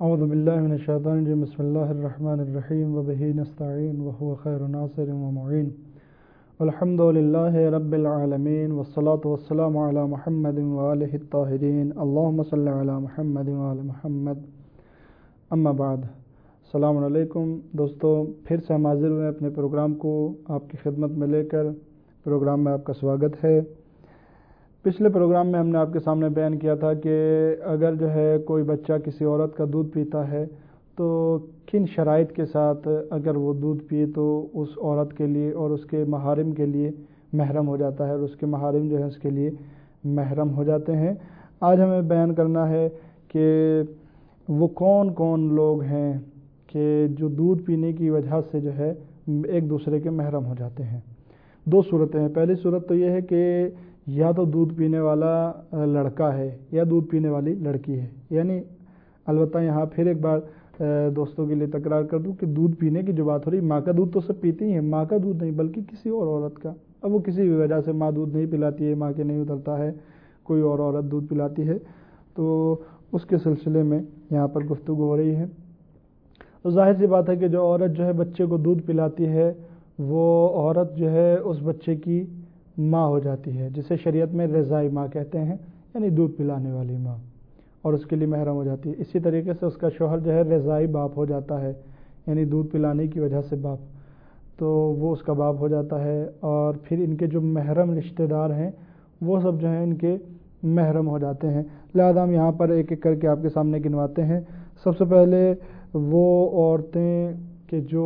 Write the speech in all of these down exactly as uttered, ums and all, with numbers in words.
اعوذ باللہ من الشیطان الرجیم بسم اللہ الرحمن الرحیم وبہ نستعین وهو خیر ناصر ومعین والحمد للہ رب العالمین والصلاة والسلام علی محمد وآلہ الطاہرین اللہم صلی علی محمد وآل محمد اما بعد۔ السلام علیکم دوستو، پھر سے ہم حاضر ہوئے اپنے پروگرام کو آپ کی خدمت میں لے کر۔ پروگرام میں آپ کا سواگت ہے۔ پچھلے پروگرام میں ہم نے آپ کے سامنے بیان کیا تھا کہ اگر جو ہے کوئی بچہ کسی عورت کا دودھ پیتا ہے تو کن شرائط کے ساتھ اگر وہ دودھ پیے تو اس عورت کے لیے اور اس کے محارم کے لیے محرم ہو جاتا ہے، اور اس کے محارم جو ہے اس کے لیے محرم ہو جاتے ہیں۔ آج ہمیں بیان کرنا ہے کہ وہ کون کون لوگ ہیں کہ جو دودھ پینے کی وجہ سے جو ہے ایک دوسرے کے محرم ہو جاتے ہیں۔ دو صورتیں ہیں۔ پہلی صورت تو یہ ہے کہ یا تو دودھ پینے والا لڑکا ہے یا دودھ پینے والی لڑکی ہے، یعنی البتہ یہاں پھر ایک بار دوستوں کے لیے تکرار کر دوں کہ دودھ پینے کی جو بات ہو رہی، ماں کا دودھ تو سب پیتی ہی ہیں، ماں کا دودھ نہیں بلکہ کسی اور عورت کا۔ اب وہ کسی بھی وجہ سے ماں دودھ نہیں پلاتی ہے، ماں کے نہیں اترتا ہے، کوئی اور عورت دودھ پلاتی ہے تو اس کے سلسلے میں یہاں پر گفتگو ہو رہی ہے۔ تو ظاہر سی بات ہے کہ جو عورت جو ہے بچے کو دودھ پلاتی ہے وہ عورت جو ہے اس بچے کی ماں ہو جاتی ہے، جسے شریعت میں رضاعی ماں کہتے ہیں، یعنی دودھ پلانے والی ماں، اور اس کے لیے محرم ہو جاتی ہے۔ اسی طریقے سے اس کا شوہر جو ہے رضاعی باپ ہو جاتا ہے، یعنی دودھ پلانے کی وجہ سے باپ، تو وہ اس کا باپ ہو جاتا ہے۔ اور پھر ان کے جو محرم رشتہ دار ہیں وہ سب جو ہیں ان کے محرم ہو جاتے ہیں۔ لہذا ہم یہاں پر ایک ایک کر کے آپ کے سامنے گنواتے ہیں۔ سب سے پہلے وہ عورتیں کہ جو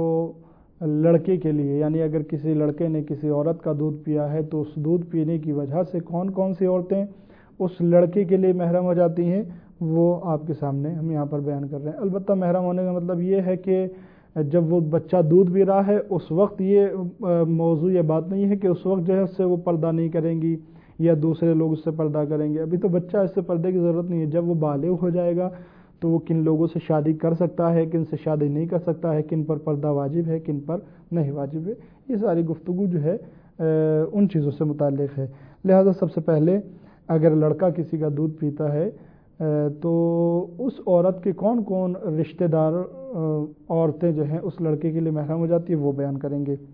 لڑکے کے لیے، یعنی اگر کسی لڑکے نے کسی عورت کا دودھ پیا ہے تو اس دودھ پینے کی وجہ سے کون کون سی عورتیں اس لڑکے کے لیے محرم ہو جاتی ہیں وہ آپ کے سامنے ہم یہاں پر بیان کر رہے ہیں۔ البتہ محرم ہونے کا مطلب یہ ہے کہ جب وہ بچہ دودھ پی رہا ہے اس وقت یہ موضوع یہ بات نہیں ہے کہ اس وقت جو ہے اس سے وہ پردہ نہیں کریں گی یا دوسرے لوگ اس سے پردہ کریں گے۔ ابھی تو بچہ اس سے پردے کی ضرورت نہیں ہے۔ جب وہ بالغ ہو جائے گا تو وہ کن لوگوں سے شادی کر سکتا ہے، کن سے شادی نہیں کر سکتا ہے، کن پر پردہ واجب ہے، کن پر نہیں واجب ہے، یہ ساری گفتگو جو ہے ان چیزوں سے متعلق ہے۔ لہذا سب سے پہلے اگر لڑکا کسی کا دودھ پیتا ہے تو اس عورت کے کون کون رشتہ دار عورتیں جو ہیں اس لڑکے کے لیے محرم ہو جاتی ہے وہ بیان کریں گے۔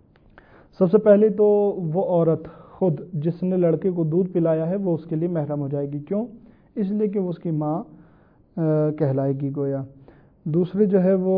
سب سے پہلے تو وہ عورت خود جس نے لڑکے کو دودھ پلایا ہے وہ اس کے لیے محرم ہو جائے گی۔ کیوں؟ اس لیے کہ وہ اس کی ماں کہلائے گی گویا۔ دوسرے جو ہے وہ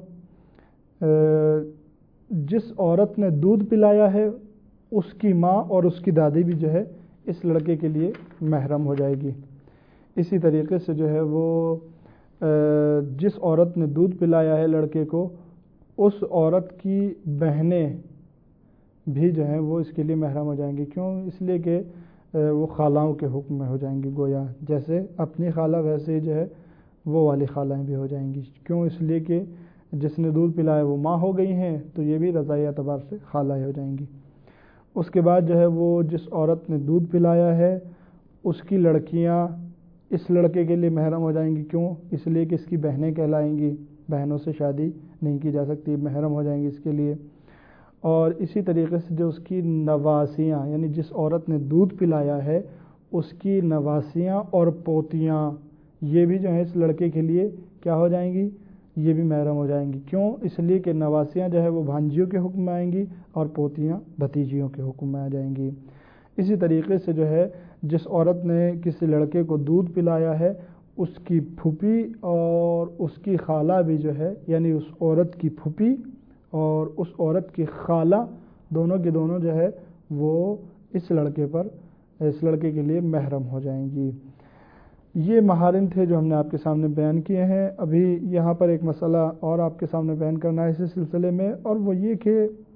جس عورت نے دودھ پلایا ہے اس کی ماں اور اس کی دادی بھی جو ہے اس لڑکے کے لیے محرم ہو جائے گی۔ اسی طریقے سے جو ہے وہ جس عورت نے دودھ پلایا ہے لڑکے کو اس عورت کی بہنیں بھی جو ہیں وہ اس کے لیے محرم ہو جائیں گی۔ کیوں؟ اس لیے کہ وہ خالاؤں کے حکم میں ہو جائیں گی گویا، جیسے اپنی خالہ ویسے ہی جو ہے وہ والی خالائیں بھی ہو جائیں گی۔ کیوں؟ اس لیے کہ جس نے دودھ پلایا وہ ماں ہو گئی ہیں تو یہ بھی رضاعی اعتبار سے خالہ ہو جائیں گی۔ اس کے بعد جو ہے وہ جس عورت نے دودھ پلایا ہے اس کی لڑکیاں اس لڑکے کے لیے محرم ہو جائیں گی۔ کیوں؟ اس لیے کہ اس کی بہنیں کہلائیں گی، بہنوں سے شادی نہیں کی جا سکتی، محرم ہو جائیں گی اس کے لیے۔ اور اسی طریقے سے جو اس کی نواسیاں، یعنی جس عورت نے دودھ پلایا ہے اس کی نواسیاں اور پوتیاں، یہ بھی جو ہے اس لڑکے کے لیے کیا ہو جائیں گی؟ یہ بھی محرم ہو جائیں گی۔ کیوں؟ اس لیے کہ نواسیاں جو ہے وہ بھانجیوں کے حکم میں آئیں گی اور پوتیاں بھتیجیوں کے حکم میں آ جائیں گی۔ اسی طریقے سے جو ہے جس عورت نے کسی لڑکے کو دودھ پلایا ہے اس کی پھوپھی اور اس کی خالہ بھی جو ہے، یعنی اس عورت کی پھوپھی اور اس عورت کی خالہ دونوں کے دونوں جو ہے وہ اس لڑکے پر اس لڑکے کے لیے محرم ہو جائیں گی۔ یہ محارم تھے جو ہم نے آپ کے سامنے بیان کیے ہیں۔ ابھی یہاں پر ایک مسئلہ اور آپ کے سامنے بیان کرنا ہے اسی سلسلے میں، اور وہ یہ کہ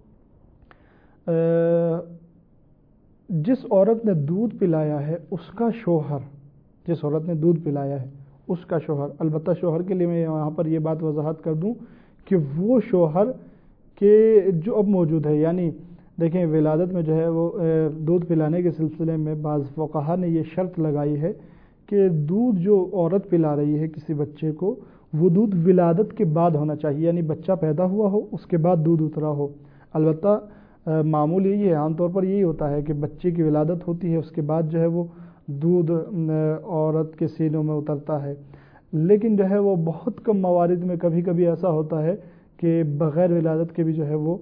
جس عورت نے دودھ پلایا ہے اس کا شوہر، جس عورت نے دودھ پلایا ہے اس کا شوہر، البتہ شوہر کے لیے میں یہاں پر یہ بات وضاحت کر دوں کہ وہ شوہر کہ جو اب موجود ہے، یعنی دیکھیں ولادت میں جو ہے وہ دودھ پلانے کے سلسلے میں بعض فقہا نے یہ شرط لگائی ہے کہ دودھ جو عورت پلا رہی ہے کسی بچے کو وہ دودھ ولادت کے بعد ہونا چاہیے، یعنی بچہ پیدا ہوا ہو اس کے بعد دودھ اترا ہو۔ البتہ معمول یہی ہے، عام طور پر یہی ہوتا ہے کہ بچے کی ولادت ہوتی ہے اس کے بعد جو ہے وہ دودھ عورت کے سینوں میں اترتا ہے۔ لیکن جو ہے وہ بہت کم موارد میں کبھی کبھی ایسا ہوتا ہے کہ بغیر ولادت کے بھی جو ہے وہ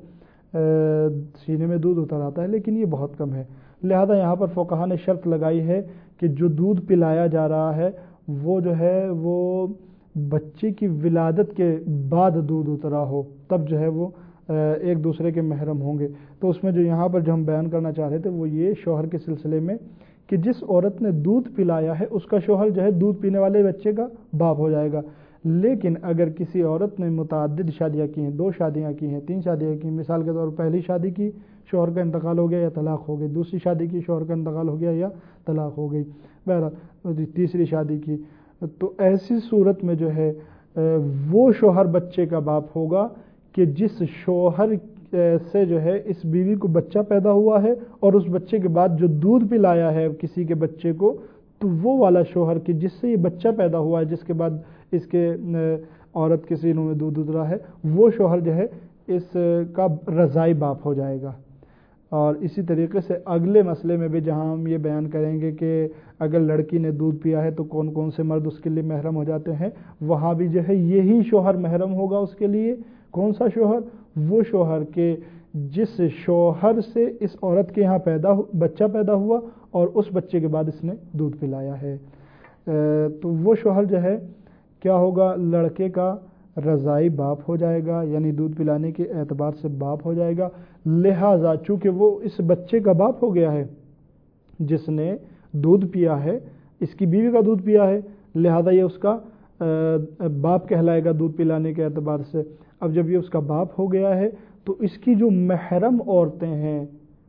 سینے میں دودھ اتر آتا ہے، لیکن یہ بہت کم ہے۔ لہذا یہاں پر فقہا نے شرط لگائی ہے کہ جو دودھ پلایا جا رہا ہے وہ جو ہے وہ بچے کی ولادت کے بعد دودھ اترا ہو، تب جو ہے وہ ایک دوسرے کے محرم ہوں گے۔ تو اس میں جو یہاں پر جو ہم بیان کرنا چاہ رہے تھے وہ یہ شوہر کے سلسلے میں کہ جس عورت نے دودھ پلایا ہے اس کا شوہر جو ہے دودھ پینے والے بچے کا باپ ہو جائے گا۔ لیکن اگر کسی عورت نے متعدد شادیاں کی ہیں، دو شادیاں کی ہیں، تین شادیاں کی ہیں، مثال کے طور پر پہلی شادی کی، شوہر کا انتقال ہو گیا یا طلاق ہو گئی، دوسری شادی کی، شوہر کا انتقال ہو گیا یا طلاق ہو گئی، بہرحال تیسری شادی کی، تو ایسی صورت میں جو ہے وہ شوہر بچے کا باپ ہوگا کہ جس شوہر سے جو ہے اس بیوی کو بچہ پیدا ہوا ہے اور اس بچے کے بعد جو دودھ پلایا ہے کسی کے بچے کو، تو وہ والا شوہر کہ جس سے یہ بچہ پیدا ہوا ہے، جس کے بعد اس کے عورت کے سینوں میں دودھ اترا ہے، وہ شوہر جو ہے اس کا رضائی باپ ہو جائے گا۔ اور اسی طریقے سے اگلے مسئلے میں بھی جہاں ہم یہ بیان کریں گے کہ اگر لڑکی نے دودھ پیا ہے تو کون کون سے مرد اس کے لیے محرم ہو جاتے ہیں، وہاں بھی جو ہے یہی شوہر محرم ہوگا اس کے لیے۔ کون سا شوہر؟ وہ شوہر کہ جس شوہر سے اس عورت کے یہاں پیدا بچہ پیدا ہوا اور اس بچے کے بعد اس نے دودھ پلایا ہے، تو وہ شوہر جو ہے کیا ہوگا؟ لڑکے کا رضائی باپ ہو جائے گا، یعنی دودھ پلانے کے اعتبار سے باپ ہو جائے گا۔ لہٰذا چونکہ وہ اس بچے کا باپ ہو گیا ہے جس نے دودھ پیا ہے، اس کی بیوی کا دودھ پیا ہے، لہذا یہ اس کا باپ کہلائے گا دودھ پلانے کے اعتبار سے۔ اب جب یہ اس کا باپ ہو گیا ہے تو اس کی جو محرم عورتیں ہیں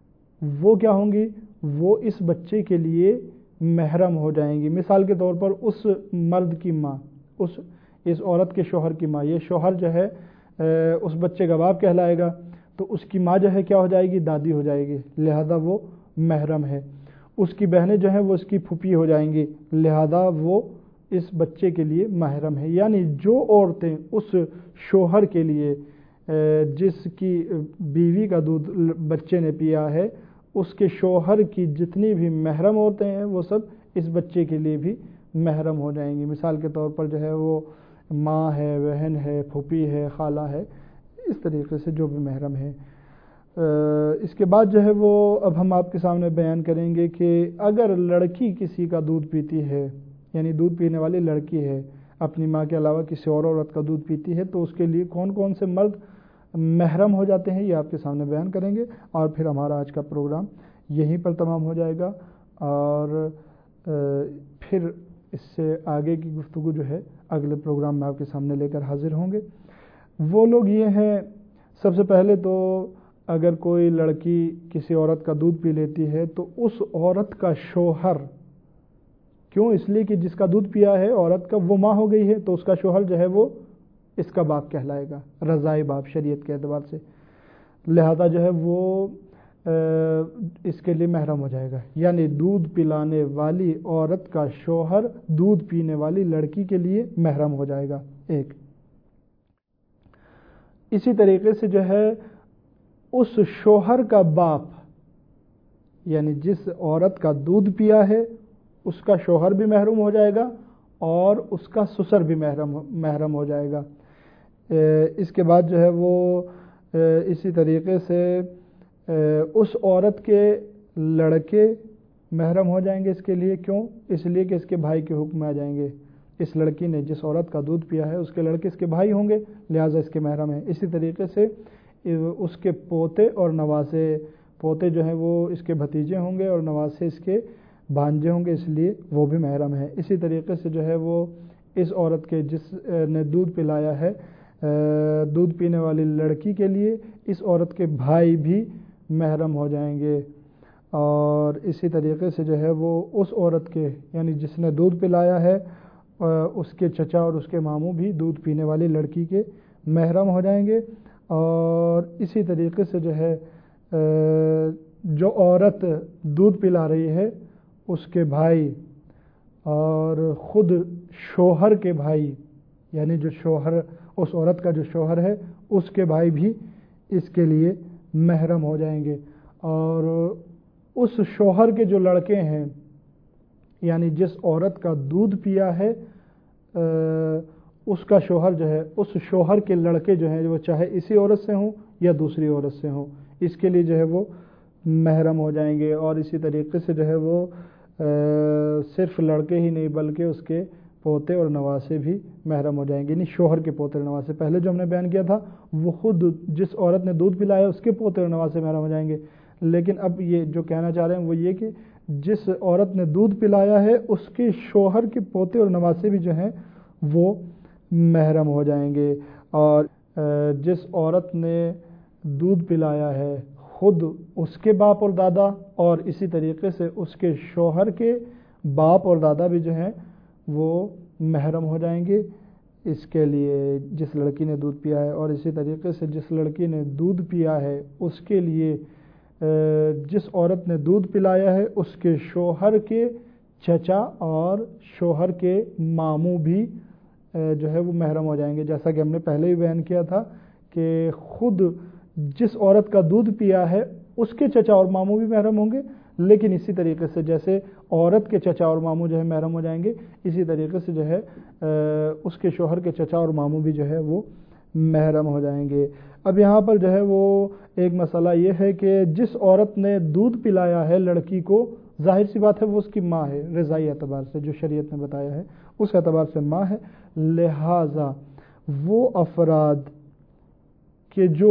وہ کیا ہوں گی؟ وہ اس بچے کے لیے محرم ہو جائیں گی۔ مثال کے طور پر اس مرد کی ماں، اس اس عورت کے شوہر کی ماں، یہ شوہر جو ہے اس بچے کا باپ کہلائے گا، تو اس کی ماں جو ہے کیا ہو جائے گی؟ دادی ہو جائے گی، لہذا وہ محرم ہے۔ اس کی بہنیں جو ہیں وہ اس کی پھوپھی ہو جائیں گی، لہذا وہ اس بچے کے لیے محرم ہے۔ یعنی جو عورتیں اس شوہر کے لیے جس کی بیوی کا دودھ بچے نے پیا ہے، اس کے شوہر کی جتنی بھی محرم عورتیں ہیں وہ سب اس بچے کے لیے بھی محرم ہو جائیں گی۔ مثال کے طور پر جو ہے وہ ماں ہے، بہن ہے، پھوپھی ہے، خالہ ہے، اس طریقے سے جو بھی محرم ہے۔ اس کے بعد جو ہے وہ اب ہم آپ کے سامنے بیان کریں گے کہ اگر لڑکی کسی کا دودھ پیتی ہے، یعنی دودھ پینے والی لڑکی ہے، اپنی ماں کے علاوہ کسی اور عورت کا دودھ پیتی ہے، تو اس کے لیے کون کون سے مرد محرم ہو جاتے ہیں یہ آپ کے سامنے بیان کریں گے، اور پھر ہمارا آج کا پروگرام یہیں پر تمام ہو جائے گا، اور پھر اس سے آگے کی گفتگو جو ہے اگلے پروگرام میں آپ کے سامنے لے کر حاضر ہوں گے۔ وہ لوگ یہ ہیں، سب سے پہلے تو اگر کوئی لڑکی کسی عورت کا دودھ پی لیتی ہے تو اس عورت کا شوہر، کیوں؟ اس لیے کہ جس کا دودھ پیا ہے عورت کا وہ ماں ہو گئی ہے، تو اس کا شوہر جو ہے وہ اس کا باپ کہلائے گا، رضائی باپ شریعت کے اعتبار سے، لہذا جو ہے وہ اس کے لیے محرم ہو جائے گا۔ یعنی دودھ پلانے والی عورت کا شوہر دودھ پینے والی لڑکی کے لیے محرم ہو جائے گا، ایک۔ اسی طریقے سے جو ہے اس شوہر کا باپ، یعنی جس عورت کا دودھ پیا ہے اس کا شوہر بھی محروم ہو جائے گا اور اس کا سسر بھی محرم محرم ہو جائے گا۔ اس کے بعد جو ہے وہ اسی طریقے سے اس عورت کے لڑکے محرم ہو جائیں گے اس کے لیے، کیوں؟ اس لیے کہ اس کے بھائی کے حکم میں آ جائیں گے۔ اس لڑکی نے جس عورت کا دودھ پیا ہے اس کے لڑکے اس کے بھائی ہوں گے، لہٰذا اس کے محرم ہیں۔ اسی طریقے سے اس کے پوتے اور نواسے، پوتے جو ہیں وہ اس کے بھتیجے ہوں گے اور نواسے اس کے بھانجے ہوں گے، اس لیے وہ بھی محرم ہیں۔ اسی طریقے سے جو ہے وہ اس عورت کے جس نے دودھ پلایا ہے، دودھ پینے والی لڑکی کے لیے اس عورت کے بھائی بھی محرم ہو جائیں گے، اور اسی طریقے سے جو ہے وہ اس عورت کے، یعنی جس نے دودھ پلایا ہے، اس کے چچا اور اس کے ماموں بھی دودھ پینے والی لڑکی کے محرم ہو جائیں گے۔ اور اسی طریقے سے جو ہے جو عورت دودھ پلا رہی ہے اس کے بھائی اور خود شوہر کے بھائی، یعنی جو شوہر اس عورت کا جو شوہر ہے اس کے بھائی بھی اس کے لیے محرم ہو جائیں گے۔ اور اس شوہر کے جو لڑکے ہیں، یعنی جس عورت کا دودھ پیا ہے اس کا شوہر جو ہے اس شوہر کے لڑکے جو ہیں وہ چاہے اسی عورت سے ہوں یا دوسری عورت سے ہوں اس کے لیے جو ہے وہ محرم ہو جائیں گے. اور اسی طریقے سے جو ہے وہ صرف لڑکے ہی نہیں بلکہ اس کے پوتے اور نواسے بھی محرم ہو جائیں گے. یعنی شوہر کے پوتے اور نواسے پہلے جو ہم نے بیان کیا تھا وہ خود جس عورت نے دودھ پلایا اس کے پوتے اور نواسے محرم ہو جائیں گے, لیکن اب یہ جو کہنا چاہ رہے ہیں وہ یہ کہ جس عورت نے دودھ پلایا ہے اس کے شوہر کے پوتے اور نواسے بھی جو ہیں وہ محرم ہو جائیں گے. اور جس عورت نے دودھ پلایا ہے خود اس کے باپ اور دادا اور اسی طریقے سے اس کے شوہر کے باپ اور دادا بھی جو ہیں وہ محرم ہو جائیں گے اس کے لیے جس لڑکی نے دودھ پیا ہے. اور اسی طریقے سے جس لڑکی نے دودھ پیا ہے اس کے لیے جس عورت نے دودھ پلایا ہے اس کے شوہر کے چچا اور شوہر کے ماموں بھی جو ہے وہ محرم ہو جائیں گے. جیسا کہ ہم نے پہلے ہی بیان کیا تھا کہ خود جس عورت کا دودھ پیا ہے اس کے چچا اور ماموں بھی محرم ہوں گے, لیکن اسی طریقے سے جیسے عورت کے چچا اور ماموں جو ہے محرم ہو جائیں گے اسی طریقے سے جو ہے اس کے شوہر کے چچا اور ماموں بھی جو ہے وہ محرم ہو جائیں گے. اب یہاں پر جو ہے وہ ایک مسئلہ یہ ہے کہ جس عورت نے دودھ پلایا ہے لڑکی کو ظاہر سی بات ہے وہ اس کی ماں ہے, رضائی اعتبار سے جو شریعت نے بتایا ہے اس اعتبار سے ماں ہے, لہذا وہ افراد کہ جو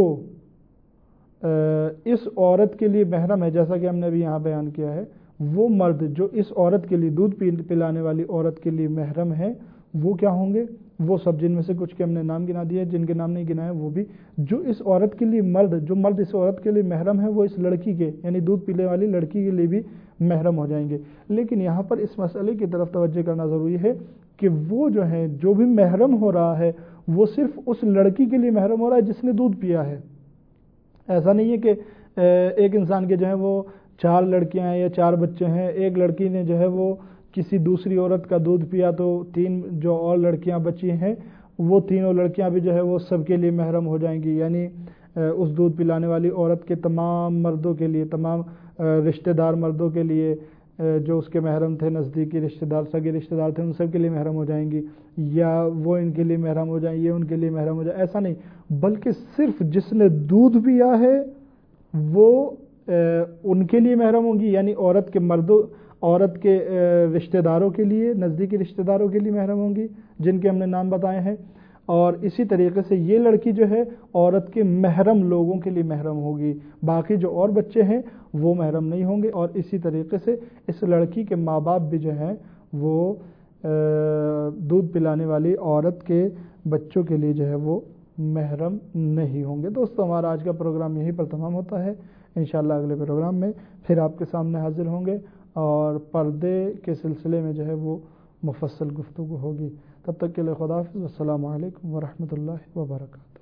اس عورت کے لیے محرم ہے جیسا کہ ہم نے بھی یہاں بیان کیا ہے وہ مرد جو اس عورت کے لیے دودھ پلانے والی عورت کے لیے محرم ہے وہ کیا ہوں گے, وہ سب جن میں سے کچھ کے ہم نے نام گنا دیا ہے, جن کے نام نہیں گنا ہے وہ بھی جو اس عورت کے لیے مرد جو مرد اس عورت کے لیے محرم ہے وہ اس لڑکی کے یعنی دودھ پینے والی لڑکی کے لیے بھی محرم ہو جائیں گے. لیکن یہاں پر اس مسئلے کی طرف توجہ کرنا ضروری ہے کہ وہ جو ہے جو بھی محرم ہو رہا ہے وہ صرف اس لڑکی کے لیے محرم ہو رہا ہے جس نے دودھ پیا ہے. ایسا نہیں ہے کہ ایک انسان کے جو ہے وہ چار لڑکیاں ہیں یا چار بچے ہیں, ایک لڑکی نے جو ہے وہ کسی دوسری عورت کا دودھ پیا تو تین جو اور لڑکیاں بچی ہیں وہ تینوں لڑکیاں بھی جو ہے وہ سب کے لیے محرم ہو جائیں گی. یعنی اس دودھ پلانے والی عورت کے تمام مردوں کے لیے, تمام رشتہ دار مردوں کے لیے جو اس کے محرم تھے, نزدیکی رشتہ دار سگے رشتہ دار تھے, ان سب کے لیے محرم ہو جائیں گی, یا وہ ان کے لیے محرم ہو جائیں, یہ ان کے لیے محرم ہو جائیں. ایسا نہیں, بلکہ صرف جس نے دودھ پیا ہے وہ ان کے لیے محرم ہوگی, یعنی عورت کے مردوں عورت کے رشتہ داروں کے لیے, نزدیکی رشتہ داروں کے لیے محرم ہوں گی جن کے ہم نے نام بتائے ہیں. اور اسی طریقے سے یہ لڑکی جو ہے عورت کے محرم لوگوں کے لیے محرم ہوگی, باقی جو اور بچے ہیں وہ محرم نہیں ہوں گے. اور اسی طریقے سے اس لڑکی کے ماں باپ بھی جو ہیں وہ دودھ پلانے والی عورت کے بچوں کے لیے جو ہے وہ محرم نہیں ہوں گے. دوستو ہمارا آج کا پروگرام یہیں پر تمام ہوتا ہے. انشاءاللہ اگلے پروگرام میں پھر آپ کے سامنے حاضر ہوں گے اور پردے کے سلسلے میں جو ہے وہ مفصل گفتگو ہوگی. تب تک کے لیے خدا حافظ. السلام علیکم ورحمۃ اللہ وبرکاتہ.